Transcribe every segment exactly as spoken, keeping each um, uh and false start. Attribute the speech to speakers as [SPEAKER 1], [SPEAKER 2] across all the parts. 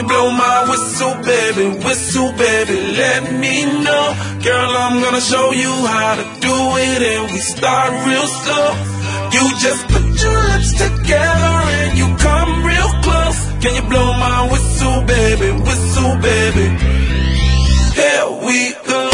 [SPEAKER 1] you blow my whistle, baby, whistle, baby, let me know. Girl, I'm gonna show you how to do it, and we start real slow. You just put your lips together and you come real close. Can you blow my whistle, baby, whistle, baby? Here we go.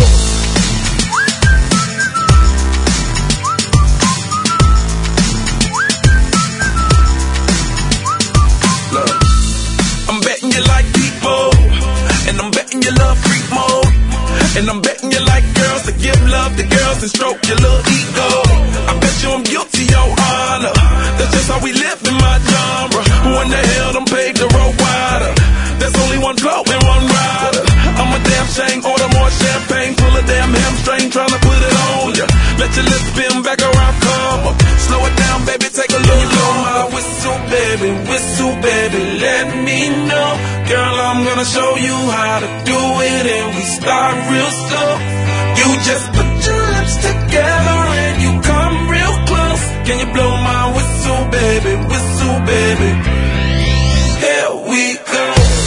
[SPEAKER 1] Look, I'm betting you like people, and I'm betting you love freak mode, and I'm betting you like girls to give love to girls and stroke your little ego. I bet you I'm guilty, your honor. That's just how we live in my genre. Who in the hell done paved the road wider? There's only one blow and one rider. I'm a damn shame, order more champagne, pull a damn hamstring, tryna put it on ya. Let your lips spin back around, come up. Slow it down, baby, take a look. Blow my whistle, baby, whistle, baby, let me know. Girl, I'm gonna show you how to do it, and we start real slow. You just put your lips together and you come real close. Can you blow my whistle, baby, whistle, baby? Here we go.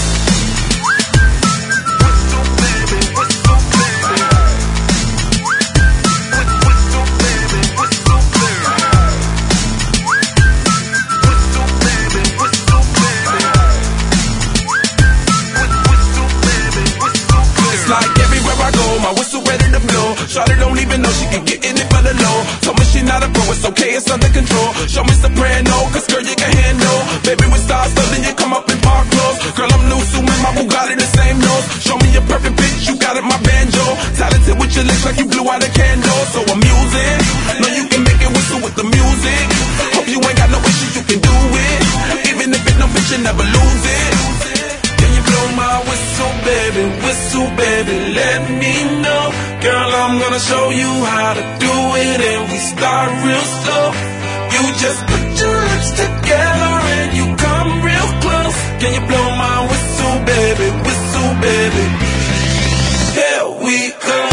[SPEAKER 1] Shawty don't even know she can get in it for the low. Told me she not a pro, it's okay, it's under control. Show me soprano, cause girl you can handle. Baby with stars, so then you come up in park clothes. Girl I'm new, so with my Bugatti the same nose. Show me your perfect pitch, you got it, my banjo. Talented with your lips like you blew out a candle. So I'm using, know you can make it whistle with the music. Hope you ain't got no issues, you can do it. Even if it no bitch, you never lose it. Can you blow my whistle, baby, whistle, baby, let me know. Girl, I'm gonna show you how to do it, and we start real slow. You just put your lips together and you come real close. Can you blow my whistle, baby, whistle, baby? Here we go.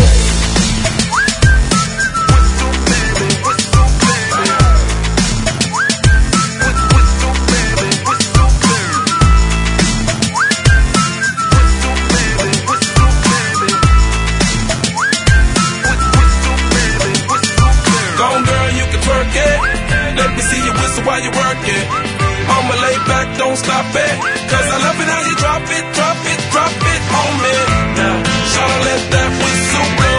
[SPEAKER 1] Let me see you whistle while you work it. I'ma lay back, don't stop it. Cause I love it how you drop it, drop it, drop it on me. Now, shawty, let that whistle blow.